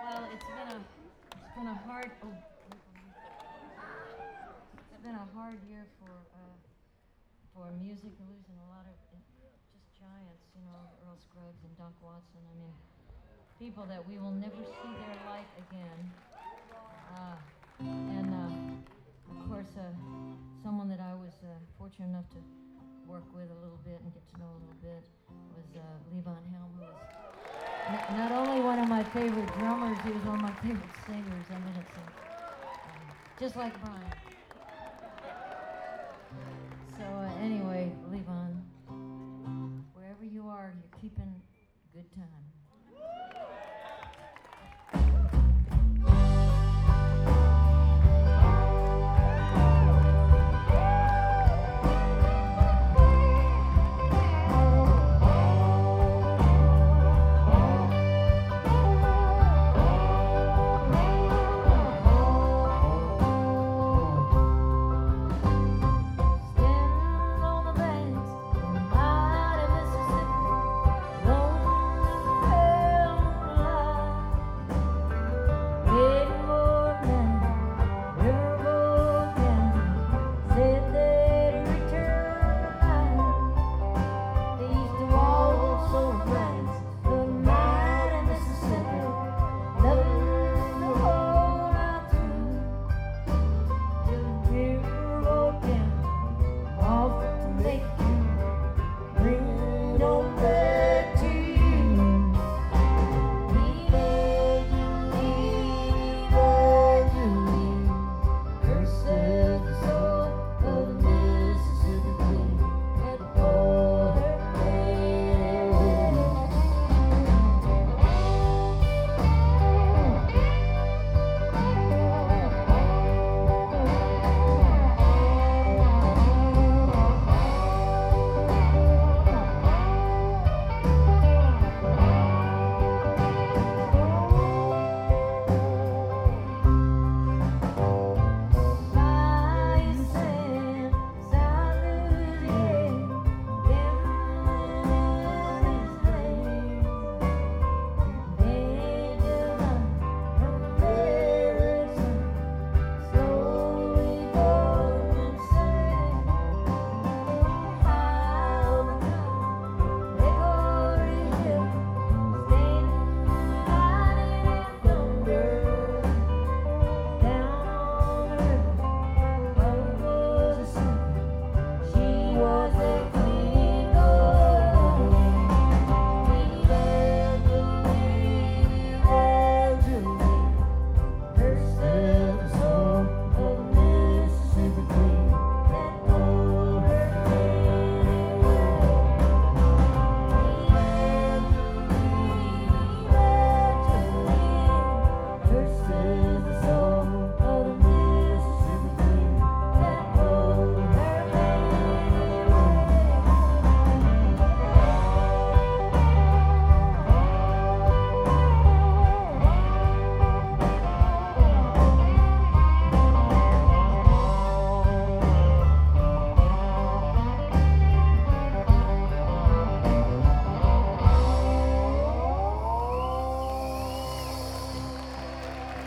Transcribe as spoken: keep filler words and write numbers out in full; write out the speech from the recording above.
Well, it's been a it's been a hard oh, it's been a hard year for uh, for music. We're losing a lot of uh, just giants, you know, Earl Scruggs and Dunk Watson. I mean, people that we will never see their like again. Uh, and uh, of course, uh, someone that I was uh, fortunate enough to work with a little bit and get to know a little bit was uh, Levon Helm, who was n- not only one of my favorite drummers, he was one of my favorite singers. I mean, it's uh, um, just like Brian. So uh, anyway, Levon, wherever you are, you're keeping good time.